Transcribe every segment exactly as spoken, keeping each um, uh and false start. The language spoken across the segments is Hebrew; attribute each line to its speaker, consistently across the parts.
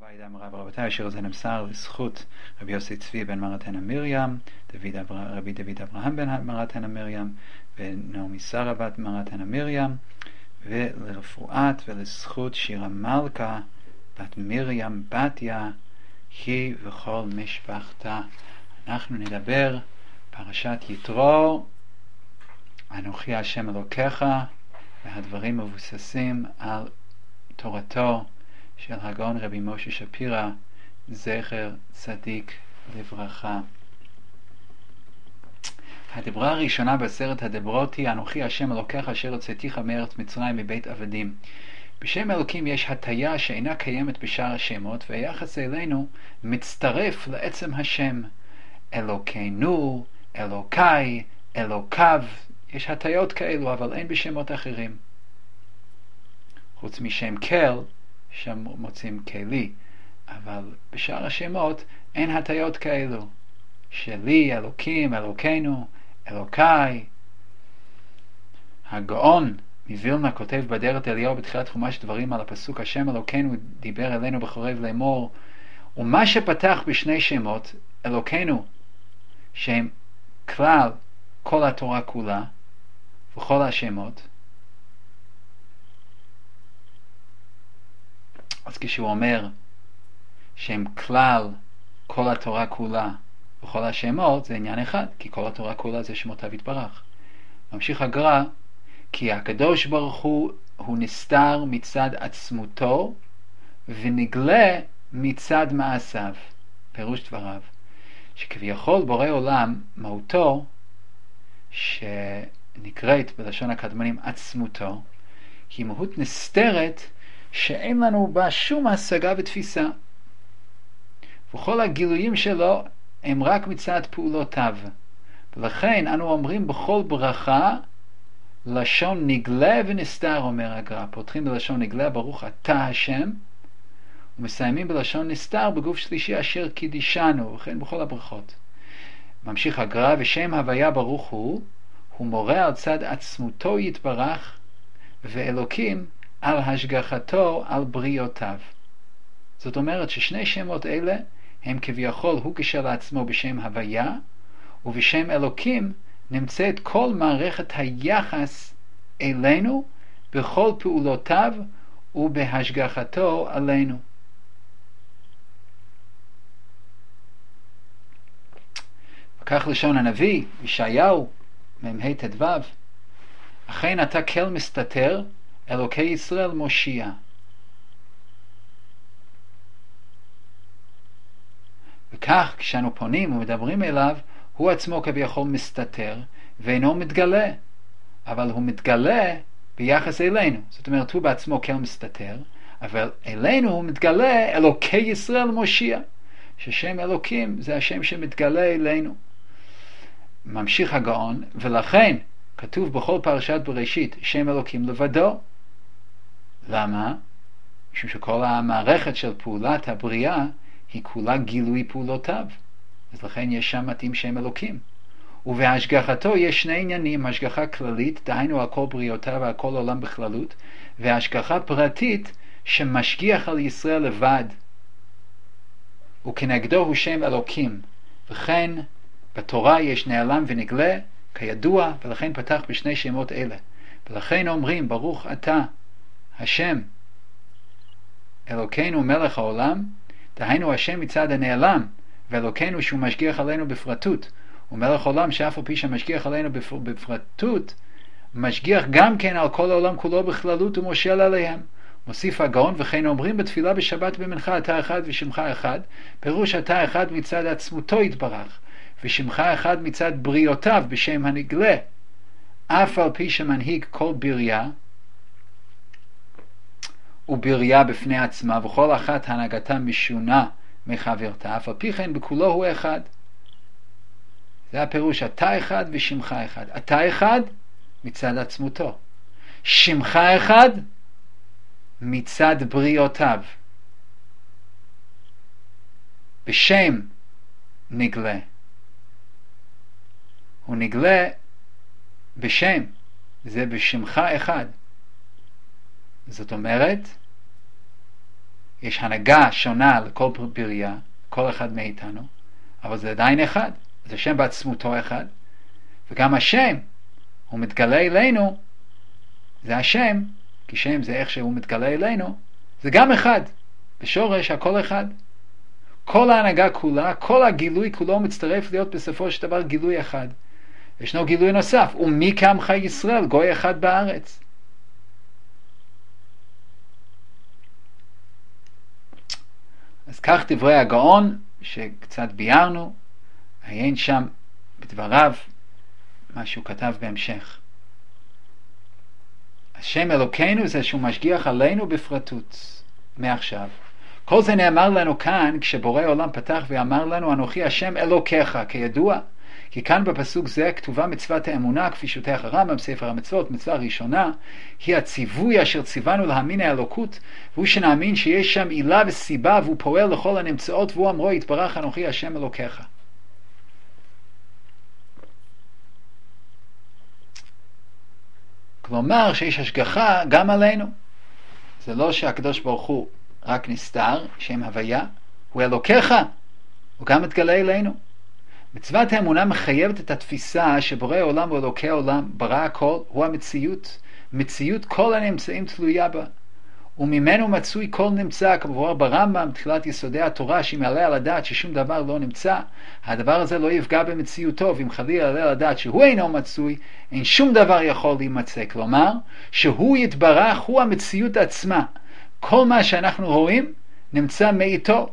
Speaker 1: עובדיה אמרה ברבותיי, אשר זה נמסר לזכות רבי יוסי צבי בן מרתנה מרים, דוד אבר... רבי דוד אברהם בן מרתנה מרים, ונעמי שרה בת מרתנה מרים, ולרפואת ולזכות שירה מלכה בת מרים בתיה, היא וכל משפחתה. אנחנו נדבר פרשת יתרו, אנוכי השם אלוקיך, והדברים מבוססים על תורתו של הגאון רבי משה שפירא, זכר צדיק לברכה. הדברה הראשונה בעשרת הדברות היא אנוכי השם אלוקיך אשר הוצאתיך מארץ מצרים מבית עבדים. בשם אלוקים יש הטיה שאינה קיימת בשאר השמות, והיחס אלינו מצטרף לעצם השם. אלוקינו, אלוקיי, אלוקיו, יש הטיות כאלו, אבל אין בשמות אחרים. חוץ משם כל, שם מוצאים כלי, אבל בשאר השמות אין הטיות כאלו. שלי, אלוקים, אלוקינו, אלוקיי. הגאון מווילנה כותב בדרת אליהו בתחילת חומש דברים על הפסוק השם אלוקינו דיבר אלינו בחורב לאמור, ומה שפתח בשני שמות, אלוקינו, שהם כלל כל התורה כולה וכל השמות, אז כשהוא אומר שהם כלל כל התורה כולה וכל השמות, זה עניין אחד, כי כל התורה כולה זה שמותיו יתברך. ממשיך הגר"א, כי הקדוש ברוך הוא הוא נסתר מצד עצמותו ונגלה מצד מעשיו. פירוש דבריו, שכביכול בורא עולם מהותו, שנקראת בלשון הקדמונים עצמותו, היא מהות נסתרת שאין לנו בה שום השגה ותפיסה, וכל הגילויים שלו הם רק מצד פעולותיו. ולכן אנו אומרים בכל ברכה לשון נגלה ונסתר, אומר הגר"א. פותחים בלשון נגלה ברוך אתה השם, ומסיימים בלשון נסתר בגוף שלישי אשר קידישנו, וכן בכל הברכות. ממשיך הגר"א, ושם הוויה ברוך הוא הוא מורה על צד עצמותו יתברך, ואלוקים על השגחתו על בריאותיו. זאת אומרת ששני שמות אלה הם כביכול הוא כשלעצמו בשם הוויה, ובשם אלוקים נמצאת כל מערכת היחס אלינו בכל פעולותיו ובהשגחתו עלינו. וכך לשון הנביא ישעיהו מ"ה ט"ו, אכן אתה כל מסתתר אלוקי ישראל מושיע. וכך כשאנו פונים ומדברים אליו, הוא עצמו כביכול מסתתר ואינו מתגלה, אבל הוא מתגלה ביחס אלינו. זאת אומרת, הוא בעצמו כל מסתתר, אבל אלינו הוא מתגלה אלוקי ישראל מושיע, ששם אלוקים זה השם שמתגלה אלינו. ממשיך הגאון, ולכן כתוב בכל פרשת בראשית שם אלוקים לבדו. למה? משום שכל המערכת של פעולת הבריאה היא כולה גילוי פעולותיו, אז לכן יש שם מתאים שם אלוקים. ובהשגחתו יש שני עניינים, השגחה כללית, דהיינו על כל בריאותיו ועל כל העולם בכללות, והשגחה פרטית שמשגיח על ישראל לבד, וכנגדו הוא שם אלוקים. וכן בתורה יש נעלם ונגלה כידוע, ולכן פתח בשני שמות אלה. ולכן אומרים ברוך אתה השם אלוקינו מלך העולם, דהיינו השם מצד הנעלם, ואלוקינו שהוא משגיח עלינו בפרטות, ומלך עולם שאף על פי שמשגיח עלינו בפרטות, משגיח גם כן על כל העולם כולו בכללות ומושל עליהם. מוסיף הגאון, וכן אומרים בתפילה בשבת במנחה אתה אחד ושמך אחד, פירוש אתה אחד מצד עצמותו יתברך, ושמך אחד מצד בריאותיו בשם הנגלה, אף על פי שמנהיג כל בריה ובריה בפני עצמה, וכל אחת הנהגתה משונה מחברתה, אף על פי כן בכולו הוא אחד. זה הפירוש, אתה אחד ושמך אחד. אתה אחד מצד עצמותו, שמך אחד מצד בריאותיו, בשם נגלה. הוא נגלה בשם, זה בשמך אחד. זאת אומרת יש הנהגה שונה לכל בריאה, כל אחד מאיתנו, אבל זה עדיין אחד. אז השם בעצמותו אחד, וגם השם, הוא מתגלה אלינו, זה השם, כי שם זה איך שהוא מתגלה אלינו, זה גם אחד, בשורש הכל אחד. כל ההנהגה כולה, כל הגילוי כולו מצטרף להיות בסופו של דבר גילוי אחד. ישנו גילוי נוסף, ומי כעמך ישראל, גוי אחד בארץ. אז כך דברי הגאון, שקצת ביארנו, עיין שם בדבריו, מה שהוא כתב בהמשך. השם אלוקינו זה שהוא משגיח עלינו בפרטות, מעכשיו. כל זה נאמר לנו כאן, כשבורא עולם פתח ואמר לנו, אנוכי השם אלוקיך, כידוע, כי כאן בפסוק זה כתובה מצוות האמונה, כפי שותח הרמב"ם, ספר המצוות, מצווה ראשונה, היא הציווי אשר ציוונו להאמין האלוקות, והוא שנאמין שיש שם עילה וסיבה, והוא פועל לכל הנמצאות, והוא אמרו, יתברך אנוכי השם אלוקיך. כלומר שיש השגחה גם עלינו. זה לא שהקדוש ברוך הוא רק נסתר, שם הוויה, הוא אלוקיך, הוא גם מתגלה אלינו. מצוות האמונה מחייבת את התפיסה שבורא עולם הוא אלוקי העולם, ברא הכל, הוא המציאות, מציאות כל הנמצאים תלויה בה, וממנו מצוי כל נמצא, כמובן ברמב"ם, בתחילת יסודי התורה, שאם יעלה על הדעת ששום דבר לא נמצא, הדבר הזה לא יפגע במציאותו, ואם חלילה יעלה על הדעת שהוא אינו מצוי, אין שום דבר יכול להימצא. כלומר, שהוא יתברך, הוא המציאות עצמה. כל מה שאנחנו רואים נמצא מאיתו.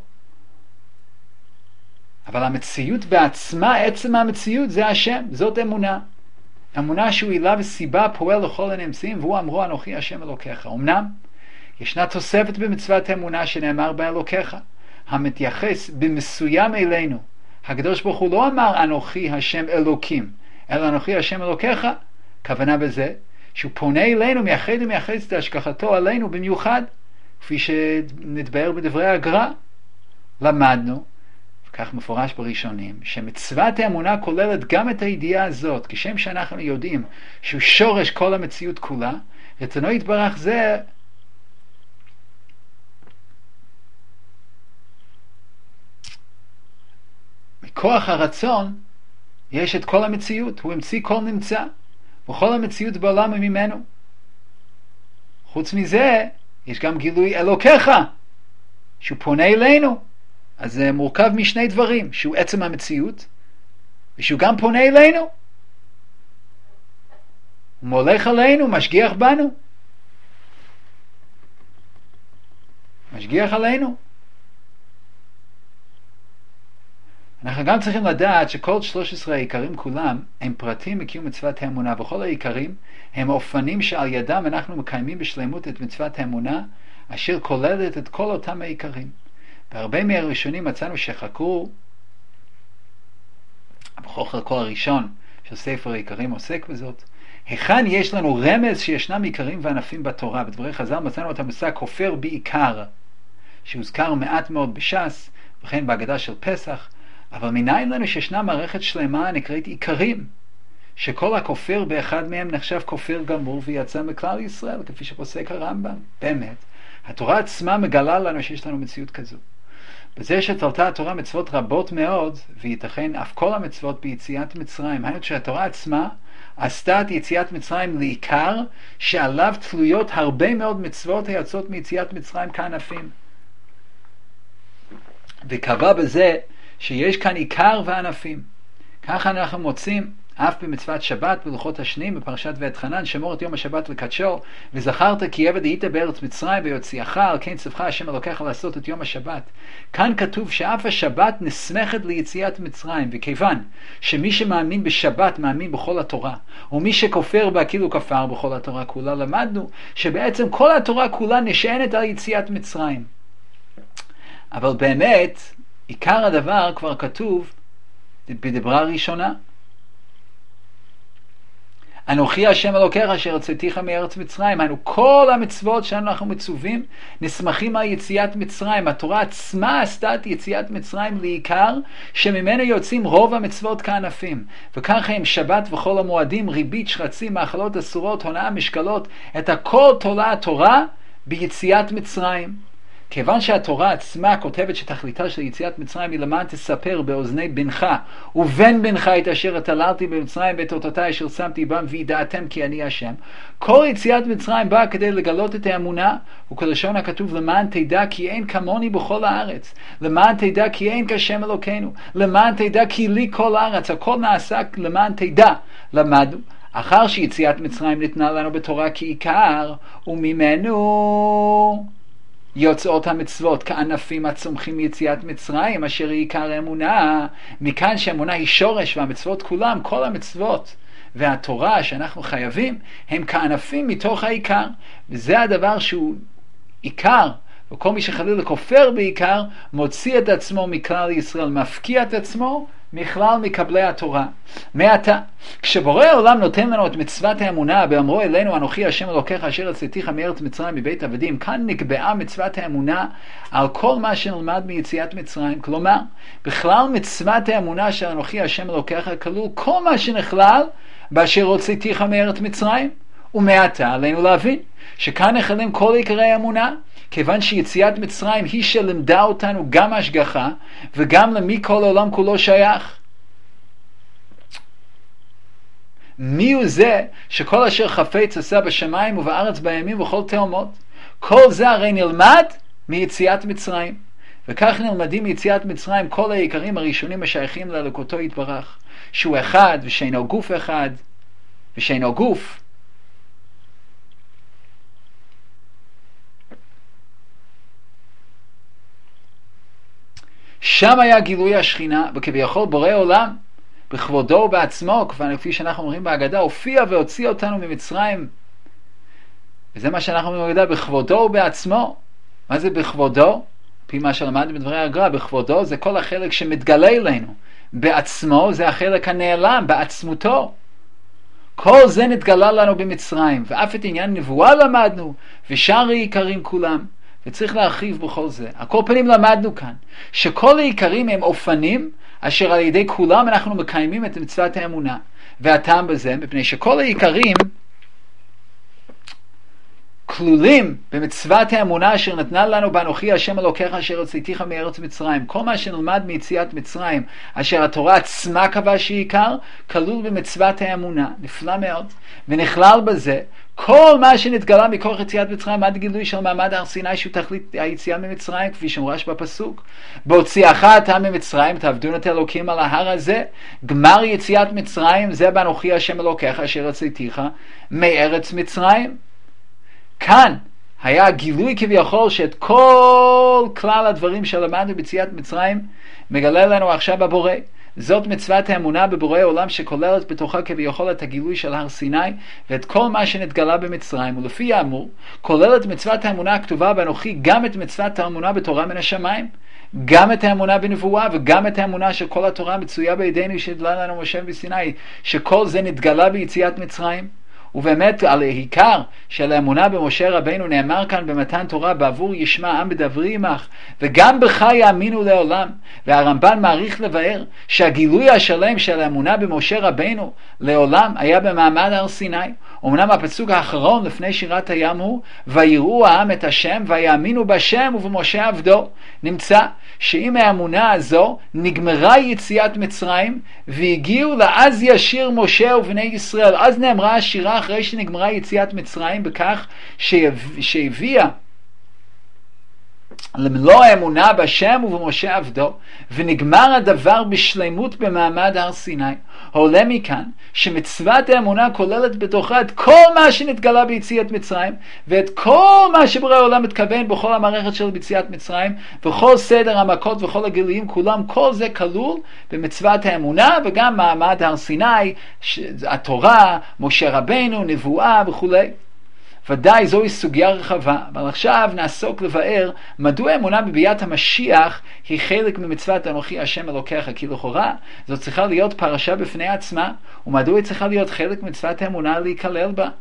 Speaker 1: אבל המציאות בעצמה, עצם המציאות, זה השם, זאת אמונה. אמונה שהוא עילה וסיבה פועל לכל הנמצאים, והוא אמרו אנוכי השם אלוקיך. אמנם, ישנה תוספת במצוות האמונה שנאמר באלוקיך, המתייחס במסוים אלינו. הקדוש ברוך הוא לא אמר אנוכי השם אלוקים, אלא אנוכי השם אלוקיך. כוונה בזה שהוא פונה אלינו, מייחד ומייחס את השגחתו עלינו במיוחד, כפי שנתבאר בדברי הגר"א. למדנו, וכך מפורש בראשונים, שמצוות האמונה כוללת גם את הידיעה הזאת, כשם שאנחנו יודעים שהוא שורש כל המציאות כולה, רצונו יתברך זה מכוח הרצון יש את כל המציאות, הוא המציא כל נמצא, וכל המציאות בעולם היא ממנו. חוץ מזה, יש גם גילוי אלוקיך, שהוא פונה אלינו. אז זה מורכב משני דברים, שהוא עצם המציאות, ושהוא גם פונה אלינו. הוא מולך עלינו, משגיח בנו. משגיח עלינו. אנחנו גם צריכים לדעת שכל שלוש עשרה העיקרים כולם הם פרטים מקיום מצוות האמונה, וכל העיקרים הם אופנים שעל ידם אנחנו מקיימים בשלמות את מצוות האמונה, אשר כוללת את כל אותם העיקרים. והרבה מהראשונים מצאנו שחקרו, בכל חלקו הראשון של ספר העיקרים עוסק בזאת, היכן יש לנו רמז שישנם עיקרים וענפים בתורה. בדברי חז"ל מצאנו את המושג כופר בעיקר, שהוזכר מעט מאוד בש"ס, וכן בהגדה של פסח, אבל מניין לנו שישנה מערכת שלמה נקראת עיקרים, שכל הכופר באחד מהם נחשב כופר גמור ויצא מכלל ישראל, כפי שפוסק הרמב"ם. באמת, התורה עצמה מגלה לנו שיש לנו מציאות כזו. בזה שתלתה התורה מצוות רבות מאוד, וייתכן אף כל המצוות ביציאת מצרים, היינו שהתורה עצמה עשתה את יציאת מצרים לעיקר, שעליו תלויות הרבה מאוד מצוות היוצאות מיציאת מצרים כענפים. וקבע בזה שיש כאן עיקר וענפים. ככה אנחנו מוצאים אף במצוות שבת בלוחות השניים בפרשת ואתחנן, שמור את יום השבת לקדשו, וזכרת כי עבד היית בארץ מצרים ויוציאך, על כן צווך השם אלוקיך לעשות את יום השבת. כאן כתוב שאף השבת נסמכת ליציאת מצרים, וכיוון שמי שמאמין בשבת מאמין בכל התורה, ומי שכופר בה כאילו כפר בכל התורה כולה, למדנו שבעצם כל התורה כולה נשענת על יציאת מצרים. אבל באמת עיקר הדבר כבר כתוב בדברה ראשונה, אנוכי השם אלוקיך אשר הוצאתיך מארץ מצרים. היינו כל המצוות שאנחנו מצווים נסמכים על יציאת מצרים. התורה עצמה עשתה את יציאת מצרים לעיקר, שממנו יוצאים רוב המצוות כענפים. וככה עם שבת וכל המועדים, ריבית, שרצים, מאכלות אסורות, הונאה, משקלות, את הכל תולה התורה ביציאת מצרים. כיוון שהתורה עצמה כותבת שתכליתה של יציאת מצרים היא למען תספר באוזני בנך ובן בנך את אשר התעללתי במצרים ואת אותותי אשר שמתי בם וידעתם כי אני השם. כל יציאת מצרים באה כדי לגלות את האמונה, וכלשון הכתוב למען תדע כי אין כמוני בכל הארץ, למען תדע כי אין כשם אלוקינו, למען תדע כי לי כל הארץ. הכל נעשה למען תדע. למדנו אחר שיציאת מצרים ניתנה לנו בתורה כעיקר, וממנו יוצאות המצוות כענפים הצומחים מיציאת מצרים אשר היא עיקר האמונה. מכאן שהאמונה היא שורש, והמצוות כולם, כל המצוות והתורה שאנחנו חייבים הם כענפים מתוך העיקר, וזה הדבר שהוא עיקר, וכל מי שחלילה כופר בעיקר מוציא את עצמו מכלל ישראל, מפקיע את עצמו מכלל מקבלי התורה. מעתה, כשבורא העולם נותן לנו את מצוות האמונה באמרו אלינו אנוכי השם אלוקיך אשר הוצאתיך מארץ מצרים מבית עבדים, כאן נקבעה מצוות האמונה על כל מה שנלמד מיציאת מצרים. כלומר, בכלל מצוות האמונה של אנוכי השם אלוקיך כלול כל מה שנכלל באשר הוצאתיך מארץ מצרים. ומעתה עלינו להבין שכאן נכללים כל עיקרי האמונה, כיוון שיציאת מצרים היא שלמדה אותנו גם השגחה וגם למי כל העולם כולו שייך. מי הוא זה שכל אשר חפץ עשה בשמיים ובארץ בימים וכל תאומות? כל זה הרי נלמד מיציאת מצרים, וכך נלמדים מיציאת מצרים כל העיקרים הראשונים השייכים לאלוקותו יתברך, שהוא אחד ושאינו גוף אחד ושאינו גוף. שם היה גילוי השכינה, וכביכול בורא עולם בכבודו ובעצמו, כפי שאנחנו אומרים בהגדה, הופיע והוציא אותנו ממצרים. וזה מה שאנחנו אומרים בהגדה, בכבודו ובעצמו. מה זה בכבודו? פי מה שלמדנו בדברי הגר"א, בכבודו זה כל החלק שמתגלה אלינו, בעצמו זה החלק הנעלם, בעצמותו. כל זה נתגלה לנו במצרים, ואף את עניין נבואה למדנו, ושאר העיקרים כולם. וצריך להרחיב בכל זה. על כל פנים למדנו כאן שכל העיקרים הם אופנים אשר על ידי כולם אנחנו מקיימים את מצוות האמונה. והטעם בזה מפני שכל העיקרים כלולים במצוות האמונה אשר נתנה לנו באנוכי השם אלוקיך אשר הוצאתיך מארץ מצרים. כל מה שנלמד מיציאת מצרים אשר התורה עצמה קבעה שעיקר כלול במצוות האמונה. נפלא מאוד. ונכלל בזה כל מה שנתגלה מכוח יציאת מצרים עד גילוי של מעמד הר סיני שהוא תכלית היציאה ממצרים, כפי שמורש בפסוק בהוציאך אתה ממצרים תעבדון את אלוקים על ההר הזה. גמר יציאת מצרים זה באנוכי השם אלוקיך אשר הוצאתיך מארץ מצרים. כאן היה גילוי כביכול שאת כל כלל הדברים שלמדנו ביציאת מצרים מגלה לנו עכשיו בבורא. זאת מצוות האמונה בבורא העולם שכוללת בתוכה כביכול את הגילוי של הר סיני ואת כל מה שנתגלה במצרים, ולפי האמור כוללת מצוות האמונה הכתובה באנוכי גם את מצוות האמונה בתורה מן השמיים, גם את האמונה בנבואה וגם את האמונה שכל התורה מצויה בידינו שהתגלה לנו משה בסיני, שכל זה נתגלה ביציאת מצרים. ובאמת על העיקר של האמונה במשה רבינו נאמר כאן במתן תורה בעבור ישמע עם בדברי עמך וגם בך יאמינו לעולם. והרמב"ן מעריך לבאר שהגילוי השלם של האמונה במשה רבינו לעולם היה במעמד הר סיני. אמנם הפסוק האחרון לפני שירת הים הוא ויראו העם את השם ויאמינו בשם ובמשה עבדו. נמצא שאם האמונה הזו נגמרה יציאת מצרים והגיעו לאז ישיר משה ובני ישראל, אז נאמרה השירה אחרי שנגמרה יציאת מצרים בכך שהביאה למלוא האמונה בשם ובמשה עבדו, ונגמר הדבר בשלמות במעמד הר סיני. העולה מכאן שמצוות האמונה כוללת בתוכה את כל מה שנתגלה ביציאת מצרים ואת כל מה שבורא העולם מתכוון בכל המערכת של ביציאת מצרים וכל סדר המכות וכל הגילויים כולם, כל זה כלול במצוות האמונה וגם מעמד הר סיני, התורה, משה רבינו, נבואה וכו'. ודאי זוהי סוגיה רחבה, אבל עכשיו נעסוק לבאר מדוע האמונה בביאת המשיח היא חלק ממצוות אנוכי השם אלוקיך, כי לכאורה זו צריכה להיות פרשה בפני עצמה, ומדוע היא צריכה להיות חלק ממצוות האמונה להיכלל בה.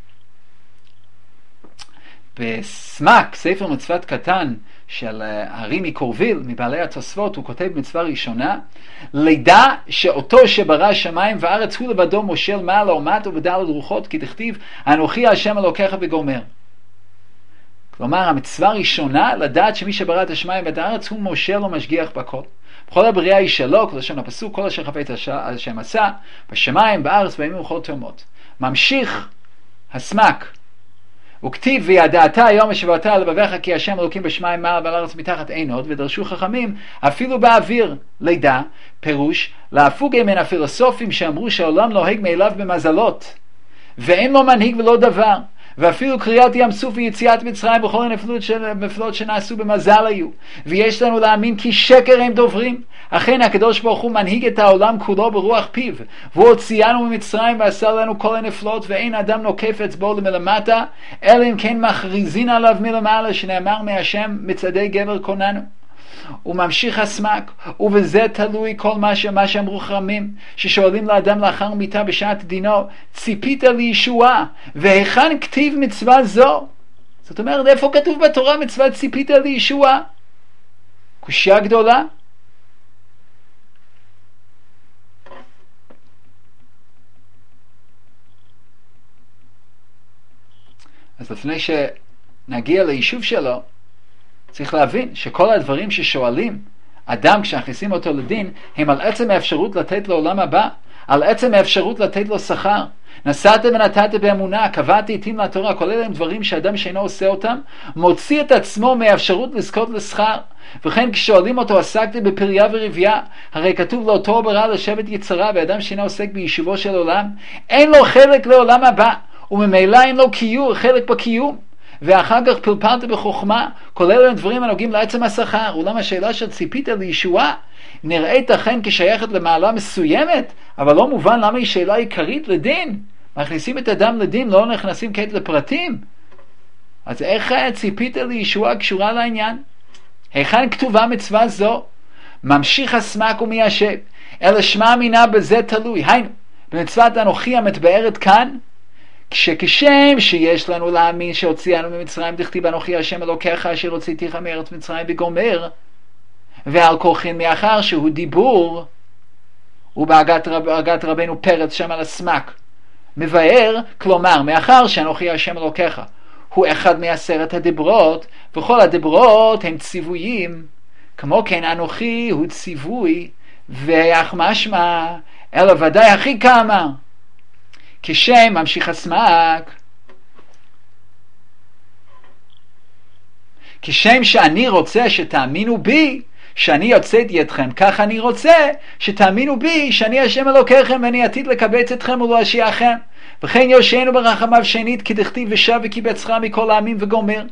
Speaker 1: בסמק, ספר מצוות קטן של הרי מקורביל, מבעלי התוספות, הוא כותב מצווה ראשונה, לידע שאותו שברא שמיים וארץ הוא לבדו מושל מעלה ומטה ובדלת רוחות, כי תכתיב אנוכי השם אלוקיך וגומר. כלומר, המצווה הראשונה לדעת שמי שברא את השמיים ואת הארץ הוא מושל או משגיח בכל. בכל הבריאה היא שלו, כל לשון הפסוק, כל אשר חפץ השם עשה, בשמיים, בארץ, בימים ובכל תאומות. ממשיך הסמק, וכתיב וידעת היום ושבעת על לבביך כי השם אלוקים בשמיים מעל ועל הארץ מתחת אין עוד, ודרשו חכמים אפילו באוויר לידה, פירוש להפוגי מן הפילוסופים שאמרו שהעולם נוהג מאליו במזלות ואין לו מנהיג ולא דבר, ואפילו קריאת ים סוף ויציאת מצרים וכל הנפלאות שנעשו במזל היו, ויש לנו להאמין כי שקר הם דוברים. אכן הקדוש ברוך הוא מנהיג את העולם כולו ברוח פיו, והוא הוציאנו ממצרים ועשה לנו כל הנפלאות, ואין אדם נוקף אצבעו למלמטה אלא אם כן מכריזין עליו מלמעלה, שנאמר מהשם מצעדי גבר קוננו. הוא ממשיך הסמק, ובזה תלוי כל מה, ש... מה שאמרו חכמים ששואלים לאדם לאחר מיתה בשעת דינו, ציפית לישועה והיכן כתיב מצווה זו? זאת אומרת, איפה כתוב בתורה מצווה ציפית לישועה? קושיה גדולה. אז לפני שנגיע ליישוב שלו, צריך להבין שכל הדברים ששואלים אדם כשהכניסים אותו לדין הם על עצם האפשרות לתת לו עולם הבא, על עצם האפשרות לתת לו שכר. נסעת ונתת באמונה, קבעת עתים לתורה, כל אלה הם דברים שאדם שאינו עושה אותם מוציא את עצמו מהאפשרות לזכות לשכר. וכן כששואלים אותו עסקת בפריה ורבייה, הרי כתוב לאותו ברא לשבת יצרה, ואדם שאינו עוסק ביישובו של עולם אין לו חלק לעולם הבא, וממילא אין לו קיום, חלק בקיום. ואחר כך פלפלת בחוכמה, כל אלה דברים הנוגעים לעצם השכר. אולם השאלה של ציפית לישועה נראית אכן כשייכת למעלה מסוימת, אבל לא מובן למה היא שאלה עיקרית לדין. מכניסים את אדם לדין, לא נכנסים כעת לפרטים. אז איך ציפית לישועה קשורה לעניין? היכן כתובה מצווה זו? ממשיך הסמק ומיישב, אלא שמע מינה בזה תלוי. היינו, במצוות אנוכי המתבארת כאן, כשכשם שיש לנו להאמין שהוציאנו ממצרים, דכתיב אנוכי השם אלוקיך אשר הוצאתיך מארץ מצרים וגומר, ועל כורחין מאחר שהוא דיבור, ובהגת רב, רבנו פרץ שם על הסמק מבאר, כלומר מאחר שאנוכי השם אלוקיך הוא אחד מעשרת הדיברות, וכל הדיברות הם ציוויים, כמו כן אנוכי הוא ציווי, ואך משמע אלא ודאי הכי כמה כשם ממשיך הסמק, כשם שאני רוצה שתאמינו בי שאני יוצאתי אתכם, כך אני רוצה שתאמינו בי שאני השם אלוקיכם ואני עתיד לקבץ אתכם ולהושיעכם, וכן יושענו ברחמיו שנית כדכתיב ושב וקיבצך מכל העמים וגומר.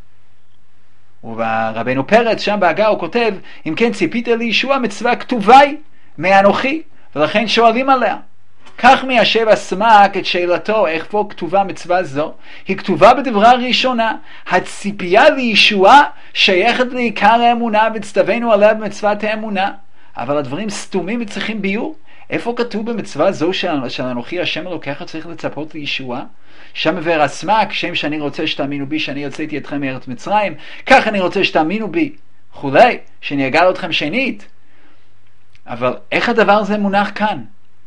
Speaker 1: וברבנו פרץ שם בהגה הוא כותב, אם כן ציפית לישוע מצווה כתובה היא מאנוכי, ולכן שואלים עליה. כך מיישב הסמק את שאלתו איך פה כתובה מצווה זו. היא כתובה בדברה הראשונה, הציפייה לישועה שייכת לעיקר האמונה וצטווינו עליה במצוות האמונה, אבל הדברים סתומים וצריכים ביור. איפה כתוב במצווה זו של אנוכי השם אלוקיך צריך לצפות לישועה? שם מבאר הסמק, שם שאני רוצה שתאמינו בי שאני יוצאתי אתכם מארץ מצרים, כך אני רוצה שתאמינו בי וכולי, שאני אגאל אתכם שנית. אבל איך הדבר הזה מונח כאן?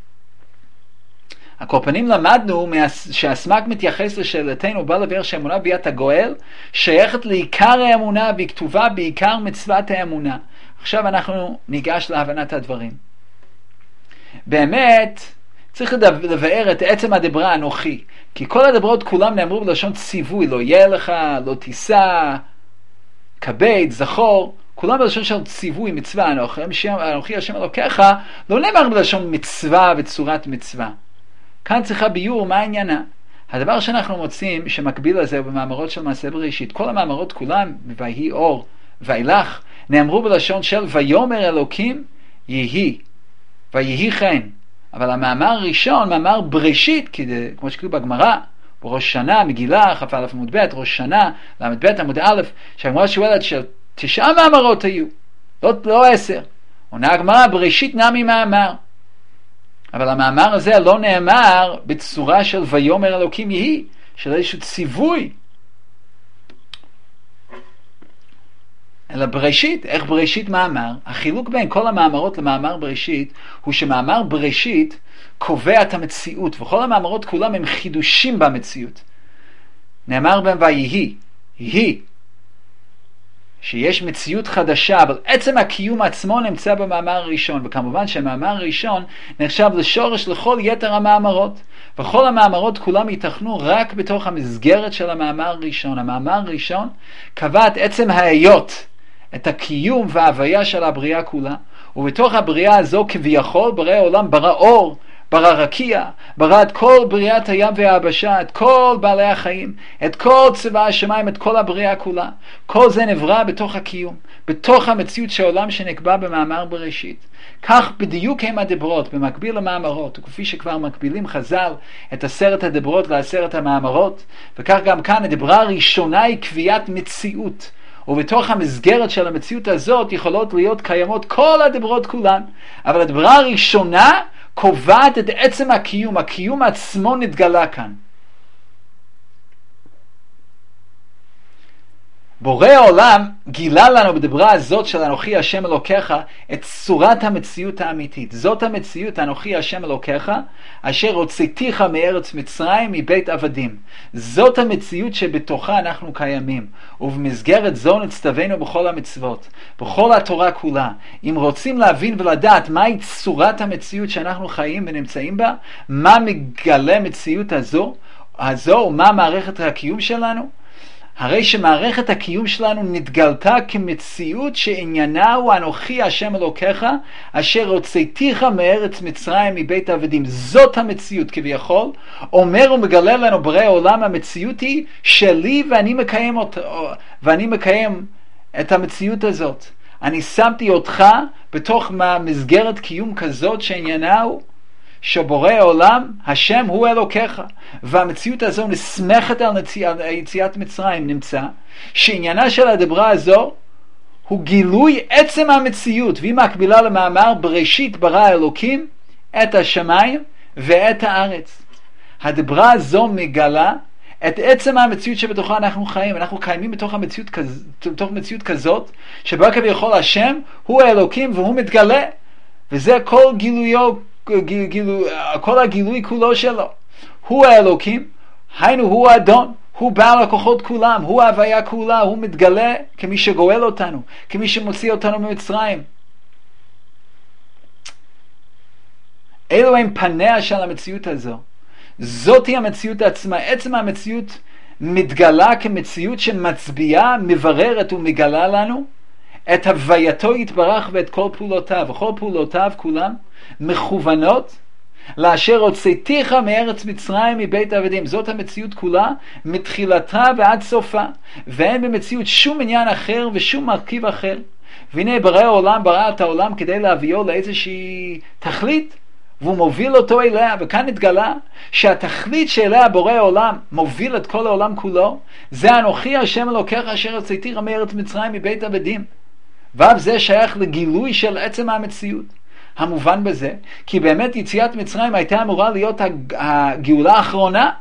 Speaker 1: הקורפנים למדנו שהסמק מתייחס לשאלתנו, בא לבאר שהאמונה ביאת הגואל שייכת לעיקר האמונה והיא כתובה בעיקר מצוות האמונה. עכשיו אנחנו ניגש להבנת הדברים. באמת צריך לבאר את עצם הדברה אנוכי, כי כל הדברות כולם נאמרו בלשון ציווי, לא יהיה לך, לא תישא, כבד, זכור, כולם בלשון של ציווי, מצווה, אנוכי השם אלוקיך, לא נאמר בלשון מצווה וצורת מצווה. כאן צריכה ביור מה העניינה. הדבר שאנחנו מוצאים שמקביל לזה הוא במאמרות של מעשה בראשית. כל המאמרות כולם, ויהי אור ואילך, נאמרו בלשון של ויאמר אלוקים יהי, ויהי כן. אבל המאמר הראשון, מאמר בראשית, כי זה, כמו שכתוב בגמרא, בראש שנה, מגילה, כ"א עמוד ב', ראש שנה, למד ב' עמוד א', שהגמרא שואלת של תשעה מאמרות היו, לא, לא עשר. עונה הגמרא, בראשית נמי מאמר. אבל המאמר הזה לא נאמר בצורה של ויאמר אלוקים יהי, של איזשהו ציווי, אלא בראשית. איך בראשית מאמר? החילוק בין כל המאמרות למאמר בראשית הוא שמאמר בראשית קובע את המציאות, וכל המאמרות כולם הם חידושים במציאות. נאמר בהם ויהי, יהי, שיש מציאות חדשה, אבל עצם הקיום עצמו נמצא במאמר הראשון, וכמובן שהמאמר הראשון נחשב לשורש לכל יתר המאמרות, וכל המאמרות כולם ייתכנו רק בתוך המסגרת של המאמר הראשון. המאמר הראשון קבע את עצם ההיות, את הקיום וההוויה של הבריאה כולה, ובתוך הבריאה הזו כביכול ברא העולם ברא אור, ברא רקיע, ברא את כל בריאת הים והיבשה, את כל בעלי החיים, את כל צבא השמיים, את כל הבריאה כולה. כל זה נברא בתוך הקיום, בתוך המציאות של העולם שנקבע במאמר בראשית. כך בדיוק הם הדברות, במקביל למאמרות, וכפי שכבר מקבילים חז"ל את עשרת הדברות לעשרת המאמרות, וכך גם כאן הדברה הראשונה היא קביעת מציאות, ובתוך המסגרת של המציאות הזאת יכולות להיות קיימות כל הדברות כולן, אבל הדברה הראשונה קובעת את עצם הקיום, הקיום עצמו נתגלה כאן. בורא העולם גילה לנו בדברה הזאת של אנוכי השם אלוקיך את צורת המציאות האמיתית. זאת המציאות, אנוכי השם אלוקיך, אשר הוצאתיך מארץ מצרים מבית עבדים. זאת המציאות שבתוכה אנחנו קיימים, ובמסגרת זו נצטווינו בכל המצוות, בכל התורה כולה. אם רוצים להבין ולדעת מהי צורת המציאות שאנחנו חיים ונמצאים בה, מה מגלה מציאות הזו, הזו ומה מערכת הקיום שלנו, הרי שמערכת הקיום שלנו נתגלתה כמציאות שעניינה הוא אנוכי השם אלוקיך אשר הוצאתיך מארץ מצרים מבית עבדים. זאת המציאות כביכול. אומר ומגלה לנו בורא העולם, המציאות היא שלי ואני מקיים אותה, ואני מקיים את המציאות הזאת. אני שמתי אותך בתוך מסגרת קיום כזאת שעניינה הוא שבורא העולם, השם הוא אלוקיך, והמציאות הזו נסמכת על, נצי... על יציאת מצרים. נמצא שעניינה של הדברה הזו הוא גילוי עצם המציאות, והיא מקבילה למאמר בראשית ברא אלוקים את השמיים ואת הארץ. הדברה הזו מגלה את עצם המציאות שבתוכה אנחנו חיים. אנחנו קיימים בתוך המציאות כז... בתוך מציאות כזאת שבה כביכול השם הוא האלוקים והוא מתגלה, וזה כל גילויו, גיל, גילו, כל הגילוי כולו שלו. הוא האלוקים, היינו הוא האדון, הוא בעל הכוחות כולם, הוא ההוויה כולה, הוא מתגלה כמי שגואל אותנו, כמי שמוציא אותנו ממצרים. אלו הם פניה של המציאות הזו. זאת היא המציאות עצמה. עצם המציאות מתגלה כמציאות שמצביעה, מבררת ומגלה לנו את הווייתו יתברך ואת כל פעולותיו, וכל פעולותיו כולם מכוונות לאשר הוצאתיך מארץ מצרים מבית עבדים. זאת המציאות כולה מתחילתה ועד סופה, ואין במציאות שום עניין אחר ושום מרכיב אחר. והנה ברא העולם ברא את העולם כדי להביאו לאיזושהי תכלית, והוא מוביל אותו אליה. וכאן התגלה שהתכלית שאליה בורא העולם מוביל את כל העולם כולו, זה אנוכי השם אלוקיך אשר הוצאתיך מארץ מצרים מבית עבדים. ואף זה שייך לגילוי של עצם המציאות. המובן בזה, כי באמת יציאת מצרים הייתה אמורה להיות הגאולה האחרונה.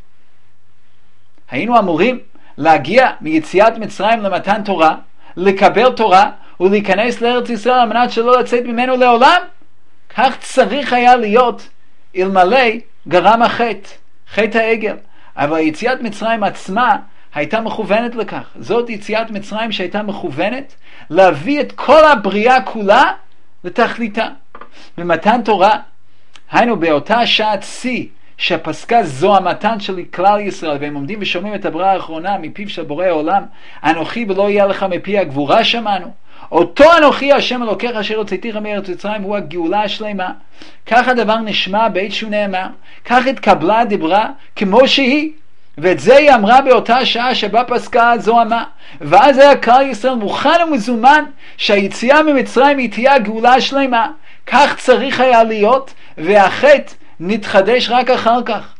Speaker 1: היינו אמורים להגיע מיציאת מצרים למתן תורה, לקבל תורה ולהיכנס לארץ ישראל על מנת שלא לצאת ממנו לעולם. כך צריך היה להיות אלמלא גרם החטא, חטא העגל. אבל יציאת מצרים עצמה הייתה מכוונת לכך. זאת יציאת מצרים שהייתה מכוונת להביא את כל הבריאה כולה לתכליתה. במתן תורה, היינו באותה שעת שיא שפסקה זו המתן של כלל ישראל, והם עומדים ושומעים את הבראה האחרונה מפיו של בורא העולם, אנוכי ולא יהיה לך מפי הגבורה, שמענו. אותו אנוכי השם אלוקיך אשר הוצאתיך מארץ מצרים הוא הגאולה השלמה. כך הדבר נשמע בעת שהוא נאמר, כך התקבלה הדברה כמו שהיא, ואת זה היא אמרה באותה שעה שבה פסקה זו אמה. ואז היה כלל ישראל מוכן ומזומן שהיציאה ממצרים היא תהיה הגאולה השלמה. כך צריך היה להיות, והחטא נתחדש רק אחר כך.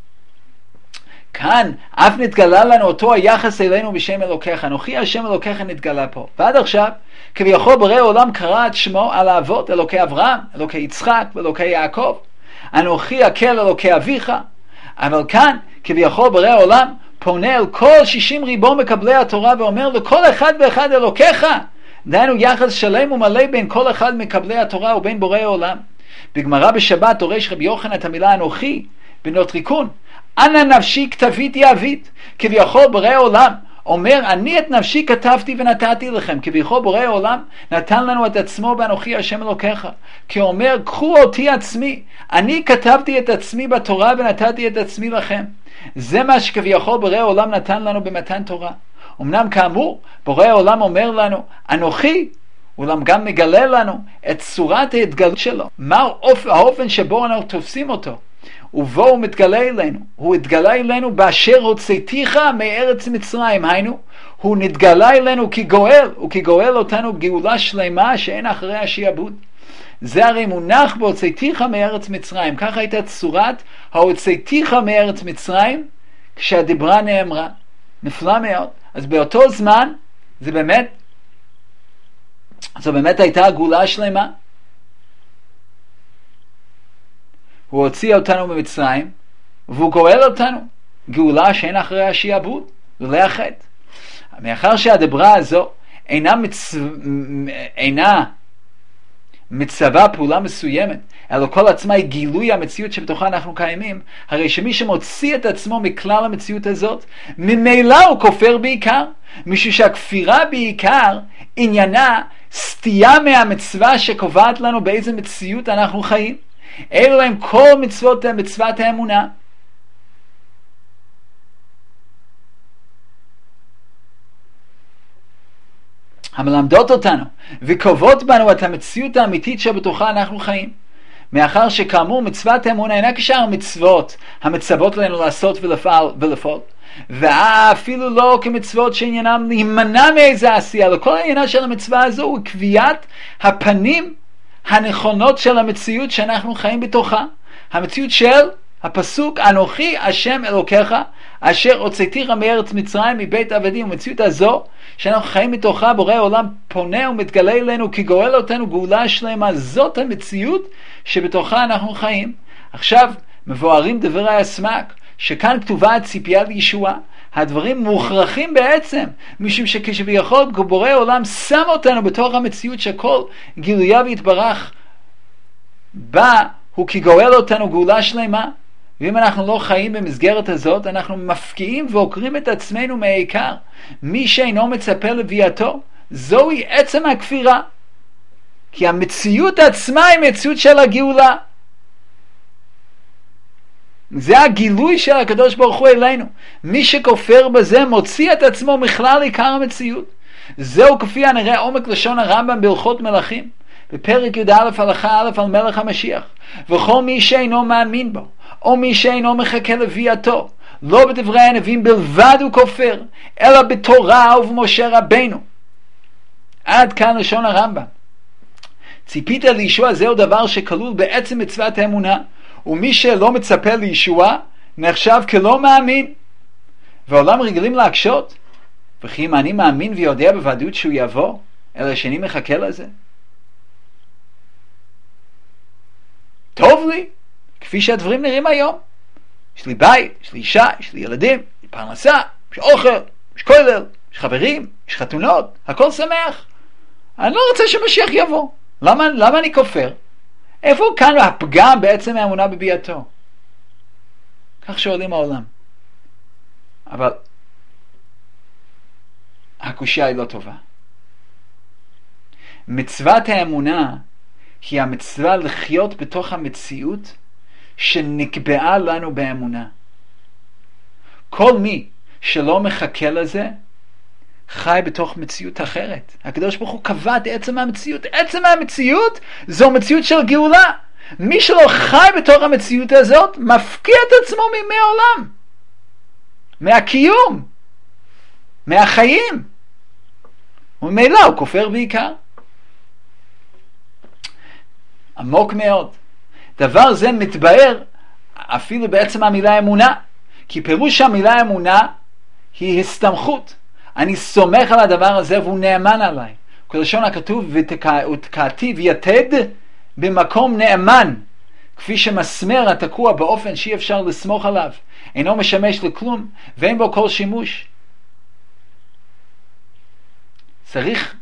Speaker 1: כאן אף נתגלה לנו אותו היחס אלינו בשם אלוקיך. אנוכי השם אלוקיך נתגלה פה. ועד עכשיו כביכול בורא העולם קרא את שמו על האבות, אלוקי אברהם, אלוקי יצחק ואלוקי יעקב. אנוכי הקל אלוקי אביך. אבל כאן כביכול בורא העולם פונה אל כל שישים ריבון מקבלי התורה ואומר לכל אחד ואחד אלוקיך. דהיינו יחס שלם ומלא בין כל אחד מקבלי התורה ובין בורא העולם. בגמרא בשבת דורש רבי יוחנן את המילה אנוכי בנות ריקון. אנא נפשי כתבית יעבית. כביכול בורא העולם אומר, אני את נפשי כתבתי ונתתי לכם, כביכול בורא העולם נתן לנו את עצמו באנוכי השם אלוקיך, כי הוא אומר, קחו אותי עצמי, אני כתבתי את עצמי בתורה ונתתי את עצמי לכם. זה מה שכביכול בורא העולם נתן לנו במתן תורה. אמנם כאמור, בורא העולם אומר לנו, אנוכי, אולם גם מגלה לנו את צורת ההתגלות שלו, מה האופן שבו אנחנו תופסים אותו, ובו הוא מתגלה אלינו. הוא התגלה אלינו באשר הוצאתיך מארץ מצרים, היינו, הוא נתגלה אלינו כגואל, וכגואל אותנו גאולה שלמה שאין אחריה שיעבוד. זה הרי מונח בהוצאתיך מארץ מצרים. ככה הייתה צורת ההוצאתיך מארץ מצרים כשהדיברה נאמרה. נפלא מאוד. אז באותו זמן זה באמת, זו באמת הייתה הגאולה שלמה. הוא הוציא אותנו ממצרים, והוא גואל אותנו. גאולה שאין אחריה שיעבוד, לולא החטא. מאחר שהדיברה הזו אינה, מצ... אינה מצווה פעולה מסוימת, אלא כל עצמה היא גילוי המציאות שבתוכה אנחנו קיימים, הרי שמי שמוציא את עצמו מכלל המציאות הזאת, ממילא הוא כופר בעיקר, משום שהכפירה בעיקר עניינה סטייה מהמצווה שקובעת לנו באיזה מציאות אנחנו חיים. אלו הם כל מצוות מצוות האמונה. המלמדות אותנו וקובעות בנו את המציאות האמיתית שבתוכה אנחנו חיים. מאחר שכאמור מצוות האמונה אינה כשאר מצוות המצוות לנו לעשות ולפעל, ולפעול, ואפילו לא כמצוות שעניינם להימנע מאיזה עשייה. לכל העניינה של המצווה הזו הוא קביעת הפנים הנכונות של המציאות שאנחנו חיים בתוכה, המציאות של הפסוק אנוכי השם אלוקיך אשר הוצאתיך מארץ מצרים מבית עבדים. המציאות הזו שאנחנו חיים מתוכה, בורא העולם פונה ומתגלה אלינו כגואל אותנו גאולה שלמה. זאת המציאות שבתוכה אנחנו חיים. עכשיו מבוארים דברי הסמ"ק שכאן כתובה הציפייה לישועה. הדברים מוכרחים בעצם, משום שכשביכול בורא העולם שם אותנו בתוך המציאות שכל גילויה והתברך בה הוא כגואל אותנו גאולה שלמה. ואם אנחנו לא חיים במסגרת הזאת, אנחנו מפקיעים ועוקרים את עצמנו מהעיקר. מי שאינו מצפה לביאתו, זוהי עצם הכפירה. כי המציאות עצמה היא מציאות של הגאולה. זה הגילוי של הקדוש ברוך הוא אלינו. מי שכופר בזה מוציא את עצמו מכלל עיקר המציאות. זהו כפי הנראה עומק לשון הרמב"ם בהלכות מלכים, בפרק י"א הלכה א' על מלך המשיח. וכל מי שאינו מאמין בו, או מי שאינו מחכה לביאתו, לא בדברי הנביאים בלבד הוא כופר, אלא בתורה ובמשה רבנו. עד כאן לשון הרמב"ם. ציפית לישוע זהו דבר שכלול בעצם מצוות האמונה, ומי שלא מצפה לישוע נחשב כלא מאמין. והעולם רגילים להקשות, וכי אם אני מאמין ויודע בוודאות שהוא יבוא, אלא שאני מחכה לזה. טוב לי, כפי שהדברים נראים היום. יש לי בית, יש לי אישה, יש לי ילדים, יש לי פרנסה, יש אוכל, יש כולל, יש חברים, יש חתונות, הכל שמח. אני לא רוצה שמשיח יבוא. למה, למה אני כופר? איפה כאן הפגם בעצם האמונה בביאתו? כך שואלים העולם. אבל הקושיה היא לא טובה. מצוות האמונה היא המצווה לחיות בתוך המציאות שנקבעה לנו באמונה. כל מי שלא מחכה לזה חי בתוך מציאות אחרת. הקדוש ברוך הוא קבע את עצם המציאות. עצם המציאות זו מציאות של גאולה. מי שלא חי בתוך המציאות הזאת מפקיע את עצמו מימי העולם, מהקיום, מהחיים, וממילא הוא כופר בעיקר. עמוק מאוד. דבר זה מתבאר אפילו בעצם המילה אמונה, כי פירוש המילה אמונה היא הסתמכות. אני סומך על הדבר הזה והוא נאמן עליי. כלשון הכתוב ותקעתי ויתד במקום נאמן, כפי שמסמר התקוע באופן שאי אפשר לסמוך עליו, אינו משמש לכלום ואין בו כל שימוש. צריך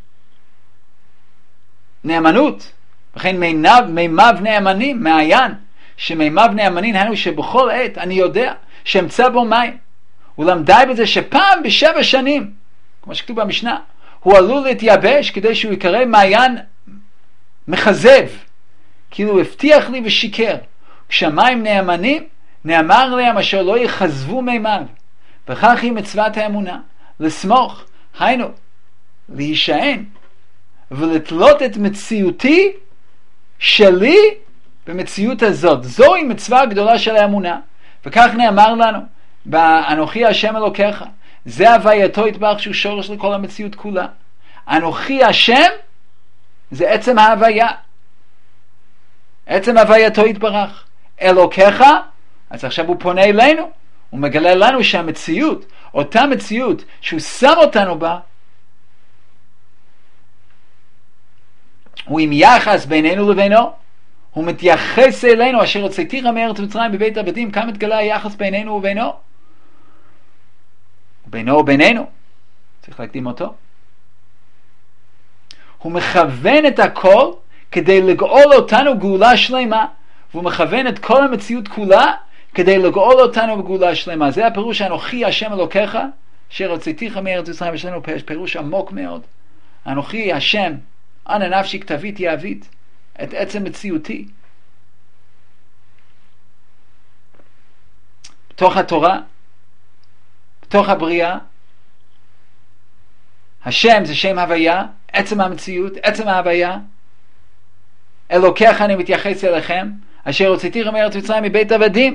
Speaker 1: נאמנות, וכן מימיו, מימיו נאמנים, מעיין, שמימיו נאמנים היינו שבכל עת אני יודע שאמצא בו מים, אולם די בזה שפעם בשבע שנים, כמו שכתוב במשנה, הוא עלול להתייבש כדי שהוא יקרא מעיין מחזב, כאילו הוא הבטיח לי ושיקר. כשהמים נאמנים, נאמר להם אשר לא יחזבו מימיו. וכך היא מצוות האמונה, לסמוך, היינו, להישען, ולתלות את מציאותי שלי במציאות הזאת. זוהי מצווה גדולה של האמונה, וכך נאמר לנו, באנוכי השם אלוקיך, זה הווייתו יתברך שהוא שורש לכל המציאות כולה. אנוכי השם זה עצם ההוויה, עצם הווייתו יתברך. אלוקיך, אז עכשיו הוא פונה אלינו, הוא מגלה לנו שהמציאות, אותה מציאות שהוא שם אותנו בה, הוא עם יחס בינינו לבינו, הוא מתייחס אלינו, אשר הוצאתיך מארץ מצרים בבית עבדים. כאן מתגלה היחס בינינו ובינו, בינו ובינינו, צריך להקדים אותו. הוא מכוון את הכל כדי לגאול אותנו גאולה שלמה, והוא מכוון את כל המציאות כולה כדי לגאול אותנו בגאולה שלמה. זה הפירוש אנוכי השם אלוקיך אשר הוצאתיך מארץ מצרים. יש לנו פירוש עמוק מאוד. אנוכי השם, אנא נפשי כתביתי אהבית, את עצם מציאותי. בתוך התורה, בתוך הבריאה, השם זה שם הוויה, עצם המציאות, עצם ההוויה. אלוקיך אני מתייחס אליכם, אשר הוצאתיך מארץ מצרים מבית עבדים.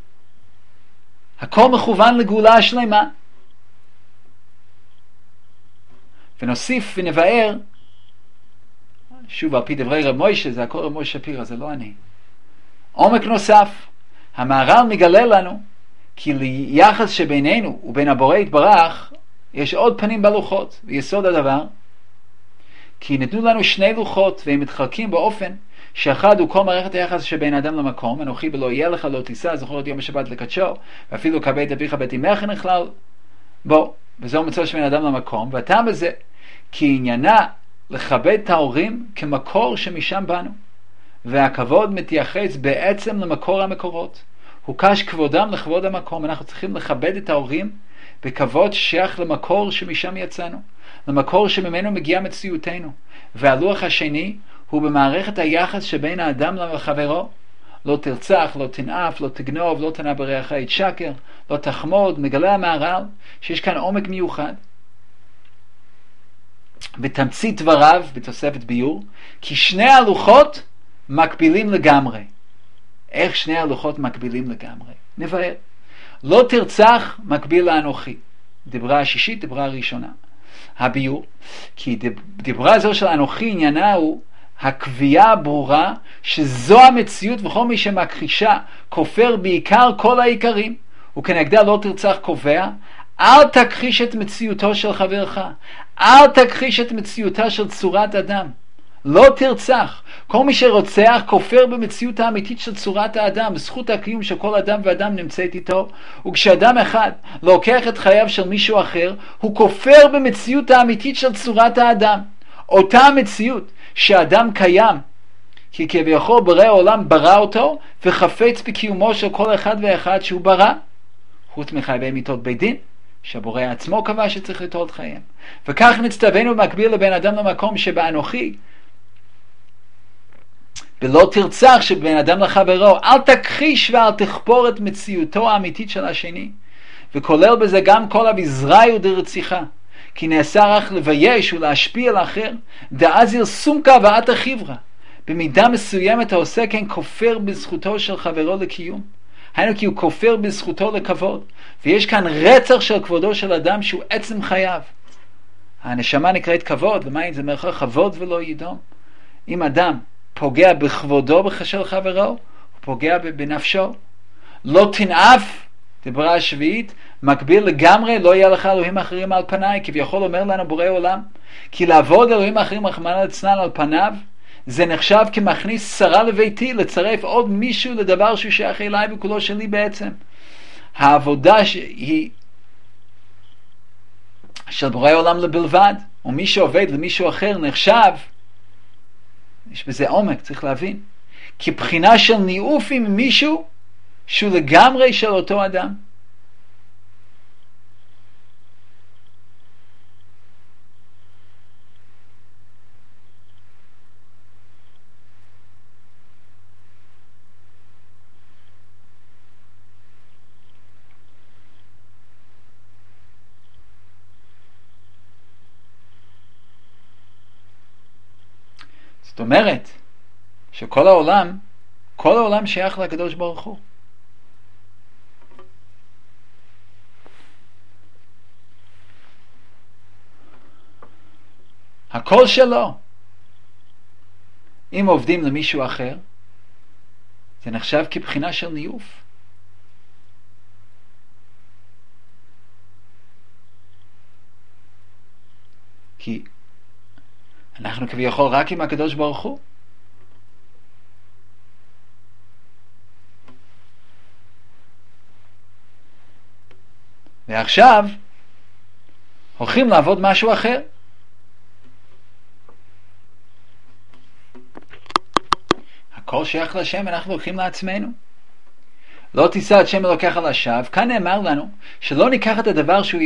Speaker 1: הכל מכוון לגאולה השלמה. ונוסיף ונבאר, שוב על פי דברי רב מוישה, זה הכל רב מוישה שפירא, זה לא אני. עומק נוסף, המהר"ל מגלה לנו, כי ליחס שבינינו ובין הבורא יתברך, יש עוד פנים בלוחות, ויסוד הדבר, כי נתנו לנו שני לוחות, והם מתחלקים באופן, שאחד הוא כל מערכת היחס שבין האדם למקום, אנוכי בלא יהיה לך לא תישא, זכור את יום השבת לקדשו, ואפילו כבד אביך בית אמך נכלל בו, וזהו מצווה שבין האדם למקום. והטעם הזה, כי עניינה לכבד את ההורים כמקור שמשם באנו, והכבוד מתייחס בעצם למקור המקורות. הוקש כבודם לכבוד המקום. אנחנו צריכים לכבד את ההורים בכבוד שייך למקור שמשם יצאנו, למקור שממנו מגיעה מציאותנו. והלוח השני הוא במערכת היחס שבין האדם לחברו. לא תרצח, לא תנאף, לא תגנוב, לא תנא ברעך עת שקר, לא תחמוד. מגלה המהר"ל שיש כאן עומק מיוחד. בתמצית דבריו, בתוספת ביור, כי שני הלוחות מקבילים לגמרי. איך שני הלוחות מקבילים לגמרי? נבהר. לא תרצח מקביל לאנוכי. דברה השישית, דברה הראשונה. הביור, כי דברה זו של אנוכי עניינה הוא הקביעה הברורה שזו המציאות, וכל מי שמכחישה כופר בעיקר כל העיקרים. וכנגדה לא תרצח קובע, אל תכחיש את מציאותו של חברך, אל תכחיש את מציאותה של צורת אדם. לא תרצח. כל מי שרוצח כופר במציאות האמיתית של צורת האדם, זכות הקיום של כל אדם ואדם נמצאת איתו. וכשאדם אחד לוקח את חייו של מישהו אחר, הוא כופר במציאות האמיתית של צורת האדם. אותה המציאות שהאדם קיים, כי כביכול ברא העולם ברא אותו, וחפץ בקיומו של כל אחד ואחד שהוא ברא, חוץ מחייבי מיתות בית דין, שהבורא עצמו קבע שצריך לטול את חייהם. וכך נצטווינו במקביל לבן אדם למקום שבאנוכי, ולא תרצח שבין אדם לחברו, אל תכחיש ואל תכפור את מציאותו האמיתית של השני, וכולל בזה גם כל הבזראי ודרציחה, כי נעשה רק לבייש ולהשפיע על האחר, דאזיר סומקה ואת החברה. במידה מסוימת העושה כן כופר בזכותו של חברו לקיום, היינו כי הוא כופר בזכותו לכבוד, ויש כאן רצח של כבודו של אדם שהוא עצם חייו. הנשמה נקראת כבוד, למה זה מרחק כבוד ולא ידום. אם אדם פוגע בכבודו של חברו, הוא פוגע בנפשו. לא תנאף, דברה השביעית, מקביל לגמרי, לא יהיה לך אלוהים אחרים על פניי. כביכול אומר לנו בורא עולם, כי לעבוד אלוהים אחרים רחמנא ליצלן על פניו, זה נחשב כמכניס שרה לביתי, לצרף עוד מישהו לדבר שהוא שייך אליי וכולו שלי בעצם. העבודה היא של בורא עולם לבלבד, ומי שעובד למישהו אחר נחשב, יש בזה עומק, צריך להבין, כבחינה של ניאוף עם מישהו שהוא לגמרי של אותו אדם. זאת אומרת, שכל העולם, כל העולם שייך לקדוש ברוך הוא. הכל שלו. אם עובדים למישהו אחר, זה נחשב כבחינה של ניוף. כי אנחנו כביכול רק עם הקדוש ברוך הוא. ועכשיו הולכים לעבוד משהו אחר. הכל שייך לשם, אנחנו לוקחים לעצמנו. לא תישא את שם אלוקיך לשווא. כאן נאמר לנו שלא ניקח את הדבר שהוא,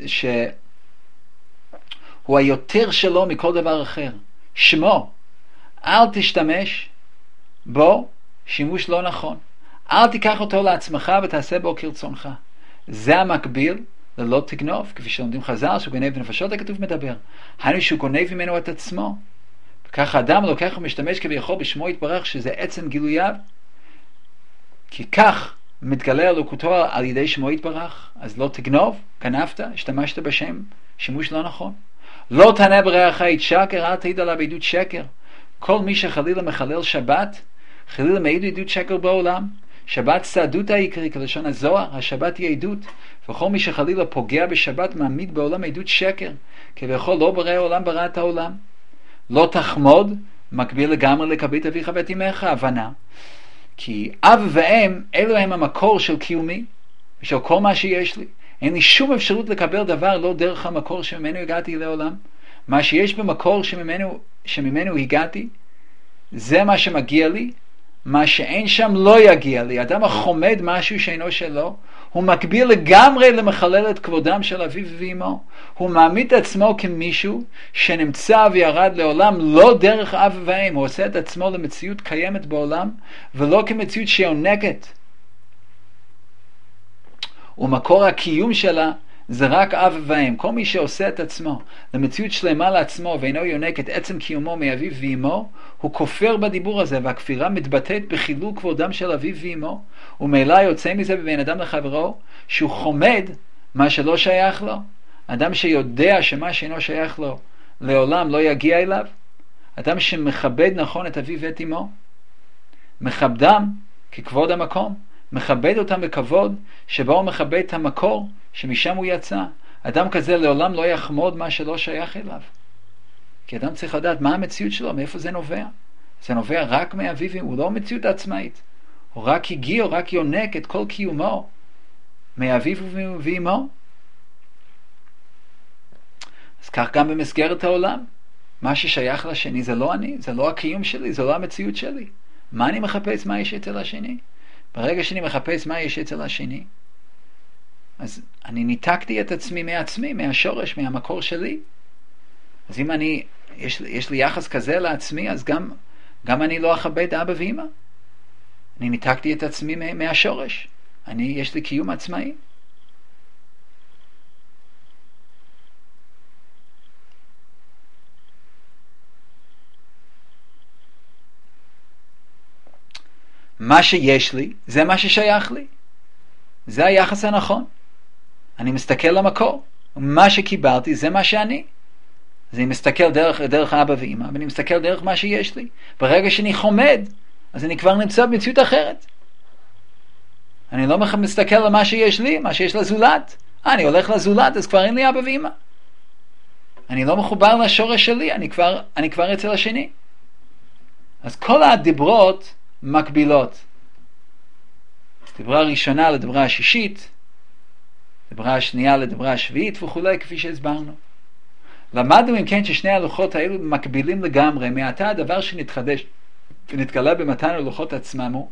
Speaker 1: שהוא היותר שלו מכל דבר אחר. שמו, אל תשתמש בו שימוש לא נכון. אל תיקח אותו לעצמך ותעשה בו כרצונך. זה המקביל ללא תגנוב, כפי שלומדים חז"ל, שהוא גונב נפשות, הכתוב מדבר. היינו שהוא גונב ממנו את עצמו. וכך האדם לוקח ומשתמש כביכול בשמו יתברך, שזה עצם גילוייו. כי כך מתגלה אלוקותו על ידי שמו יתברך. אז לא תגנוב, גנבת, השתמשת בשם, שימוש לא נכון. לא תענה ברעך עד שקר, אל תעיד עליו עדות שקר. כל מי שחלילה מחלל שבת, חלילה מעיד עדות שקר בעולם. שבת צעדות העיקרי, כלשון הזוהר, השבת היא עדות. וכל מי שחלילה פוגע בשבת מעמיד בעולם עדות שקר, כביכול לא ברא העולם ברא את העולם. לא תחמוד, מקביל לגמרי לקבית אביך ואת אמך, הבנה. כי אב ואם, אלו הם המקור של קיומי, ושל כל מה שיש לי. אין לי שום אפשרות לקבל דבר לא דרך המקור שממנו הגעתי לעולם. מה שיש במקור שממנו, שממנו הגעתי, זה מה שמגיע לי. מה שאין שם לא יגיע לי. אדם החומד משהו שאינו שלו, הוא מקביל לגמרי למחלל את כבודם של אביו ואמו. הוא מעמיד את עצמו כמישהו שנמצא וירד לעולם לא דרך אב ואם. הוא עושה את עצמו למציאות קיימת בעולם, ולא כמציאות שיונקת. ומקור הקיום שלה זה רק אב ואם. כל מי שעושה את עצמו למציאות שלמה לעצמו ואינו יונק את עצם קיומו מאביו ואמו, הוא כופר בדיבור הזה, והכפירה מתבטאת בחילול כבודם של אביו ואמו, ומילא יוצא מזה בבין אדם לחברו שהוא חומד מה שלא שייך לו. אדם שיודע שמה שאינו שייך לו לעולם לא יגיע אליו, אדם שמכבד נכון את אביו ואת אמו, מכבדם ככבוד המקום, מכבד אותם בכבוד שבו הוא מכבד את המקור שמשם הוא יצא. אדם כזה לעולם לא יחמוד מה שלא שייך אליו. כי אדם צריך לדעת מה המציאות שלו, מאיפה זה נובע. זה נובע רק מאביו, הוא לא מציאות עצמאית. הוא רק הגיע, הוא רק יונק את כל קיומו מאביו ואמו. אז כך גם במסגרת העולם. מה ששייך לשני זה לא אני, זה לא הקיום שלי, זה לא המציאות שלי. מה אני מחפש? מה יש אצל השני? ברגע שאני מחפש מה יש אצל השני, אז אני ניתקתי את עצמי מעצמי, מהשורש, מהמקור שלי. אז אם אני, יש, יש לי יחס כזה לעצמי, אז גם, גם אני לא אכבד אבא ואמא. אני ניתקתי את עצמי מהשורש. אני, יש לי קיום עצמאי. מה שיש לי, זה מה ששייך לי. זה היחס הנכון. אני מסתכל למקור. מה שקיבלתי, זה מה שאני. אז אני מסתכל דרך, דרך אבא ואמא, ואני מסתכל דרך מה שיש לי. ברגע שאני חומד, אז אני כבר נמצא במציאות אחרת. אני לא מסתכל על מה שיש לי, מה שיש לזולת. אה, אני הולך לזולת, אז כבר אין לי אבא ואמא. אני לא מחובר לשורש שלי, אני כבר, אני כבר אצל השני. אז כל הדיברות מקבילות. דיברה הראשונה לדברה השישית, דיברה השנייה לדברה השביעית וכו', כפי שהסברנו. למדנו אם כן ששני הלוחות האלו מקבילים לגמרי. מעתה הדבר שנתחדש ונתגלה במתן הלוחות עצמם הוא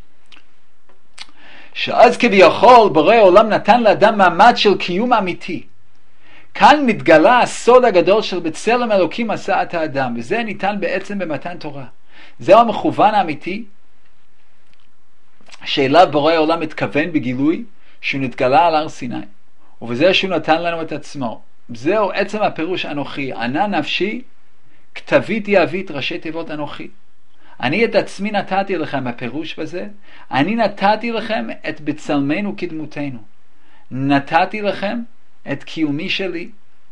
Speaker 1: שאז כביכול בורא העולם נתן לאדם מעמד של קיום אמיתי. כאן מתגלה הסוד הגדול של בצלם אלוקים עשה את האדם, וזה ניתן בעצם במתן תורה. זהו המכוון האמיתי שאליו בורא העולם מתכוון בגילוי שהוא נתגלה על הר סיני, ובזה שהוא נתן לנו את עצמו. זהו עצם הפירוש אנוכי, ענה נפשי כתבית יהבית ראשי תיבות אנוכי. אני את עצמי נתתי לכם, הפירוש בזה, אני נתתי לכם את בצלמנו כדמותנו. נתתי לכם את קיומי שלי.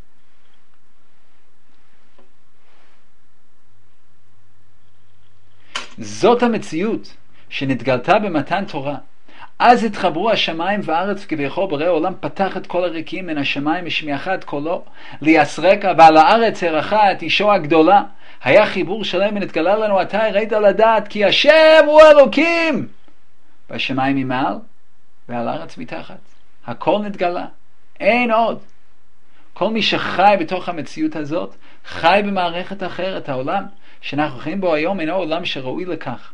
Speaker 1: זאת המציאות שנתגלתה במתן תורה. אז התחברו השמיים והארץ, כביכול בורא העולם פתח את כל הריקים מן השמיים משמיעך את קולו ליסרקה, ועל הארץ הרחה את אישו הגדולה. היה חיבור שלם ונתגלה לנו אתה הראית לדעת כי השם הוא אלוקים בשמיים ממעל ועל הארץ מתחת. הכל נתגלה, אין עוד. כל מי שחי בתוך המציאות הזאת חי במערכת אחרת. העולם שאנחנו חיים בו היום אינו עולם שראוי לכך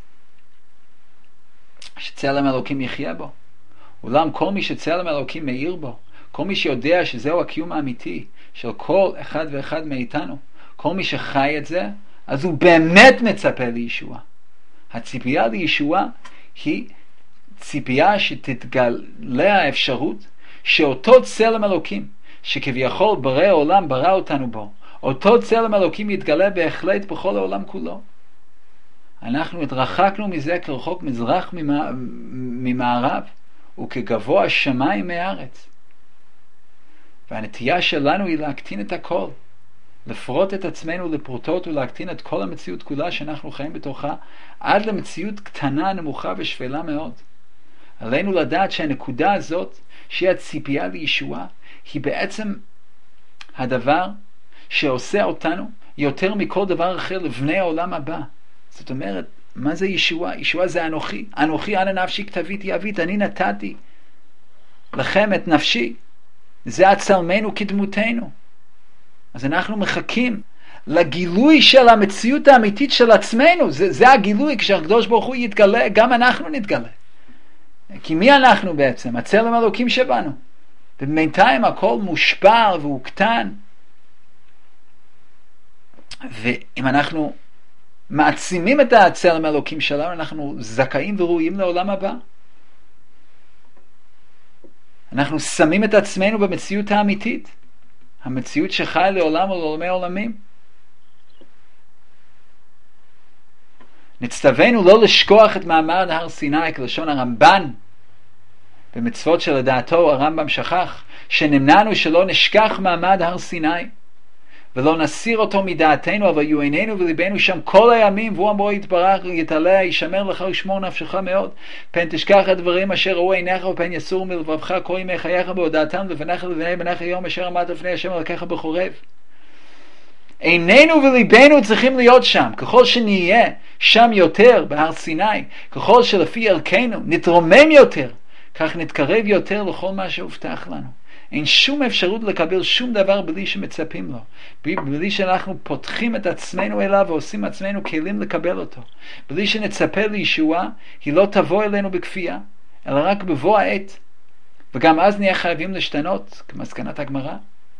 Speaker 1: שצלם אלוקים יחיה בו. אולם כל מי שצלם אלוקים מאיר בו, כל מי שיודע שזהו הקיום האמיתי של כל אחד ואחד מאיתנו, כל מי שחי את זה, אז הוא באמת מצפה לישוע. הציפייה לישוע היא ציפייה שתתגלה האפשרות שאותו צלם אלוקים שכביכול ברא העולם ברא אותנו בו, אותו צלם אלוקים יתגלה בהחלט בכל העולם כולו. אנחנו התרחקנו מזה כרחוק מזרח ממערב וכגבוה שמיים מארץ. והנטייה שלנו היא להקטין את הכל, לפרוט את עצמנו לפרוטות ולהקטין את כל המציאות כולה שאנחנו חיים בתוכה עד למציאות קטנה, נמוכה ושפלה מאוד. עלינו לדעת שהנקודה הזאת שהיא הציפייה לישועה היא בעצם הדבר שעושה אותנו יותר מכל דבר אחר לבני העולם הבא. זאת אומרת, מה זה ישועה? ישועה זה אנוכי. אנוכי אנה נפשי כתבית יהבית, אני נתתי לכם את נפשי. זה הצלמנו כדמותנו. אז אנחנו מחכים לגילוי של המציאות האמיתית של עצמנו. זה, זה הגילוי, כשהקדוש ברוך הוא יתגלה, גם אנחנו נתגלה. כי מי אנחנו בעצם? הצלם אלוקים שבנו. ובינתיים הכל מושפע והוא קטן. ואם אנחנו מעצימים את הצלם אלוקים שלנו, אנחנו זכאים וראויים לעולם הבא. אנחנו שמים את עצמנו במציאות האמיתית, המציאות שחי לעולם ולעולמי עולמים. נצטווינו לא לשכוח את מאמר נהר סיני כלשון הרמב"ן במצוות שלדעתו הרמב"ם שכח, שנמנענו שלא נשכח מעמד הר סיני ולא נסיר אותו מדעתנו, אבל יהיו עינינו וליבנו שם כל הימים, והוא אמרו יתברך יתעלה ישמר לך ושמור נפשך מאוד, פן תשכח הדברים אשר ראו עיניך ופן יסור מלבבך כל ימי חייך בהודעתם לבניך לבני בניך היום אשר עמדת לפני השם אלוקיך בחורב. עינינו וליבנו צריכים להיות שם. ככל שנהיה שם יותר בהר סיני, ככל שלפי ערכנו נתרומם יותר, כך נתקרב יותר לכל מה שהובטח לנו. אין שום אפשרות לקבל שום דבר בלי שמצפים לו, בלי שאנחנו פותחים את עצמנו אליו ועושים עצמנו כלים לקבל אותו. בלי שנצפה לישועה, היא לא תבוא אלינו בכפייה, אלא רק בבוא העת, וגם אז נהיה חייבים להשתנות כמסקנת הגמרא.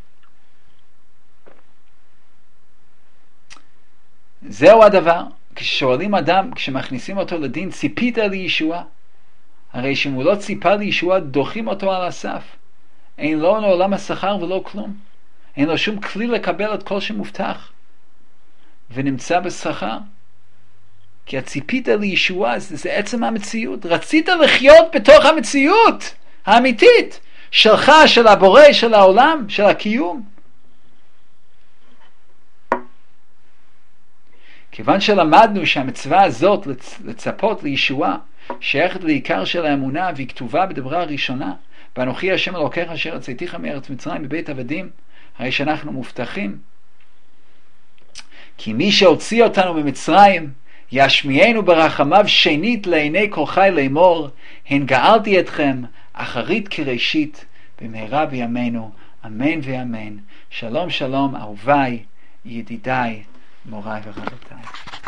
Speaker 1: זהו הדבר. כששואלים אדם, כשמכניסים אותו לדין, ציפית לישועה? הרי שאם הוא לא ציפה לישועה, דוחים אותו על הסף. אין לו לעולם השכר ולא כלום. אין לו שום כלי לקבל את כל שמובטח ונמצא בשכר. כי הציפית לישועה זה, זה עצם המציאות. רצית לחיות בתוך המציאות האמיתית שלך, של הבורא, של העולם, של הקיום. כיוון שלמדנו שהמצווה הזאת לצפות לישועה שייכת לעיקר של האמונה, והיא כתובה בדברה הראשונה, ואנוכי השם אלוקיך אשר הוצאתיך מארץ מצרים מבית עבדים, הרי שאנחנו מובטחים. כי מי שהוציא אותנו ממצרים ישמיענו ברחמיו שנית לעיני כל חי לאמור, הן גאלתי אתכם אחרית כראשית במהרה בימינו, אמן ואמן. שלום שלום אהוביי, ידידיי, מוריי ורבותיי.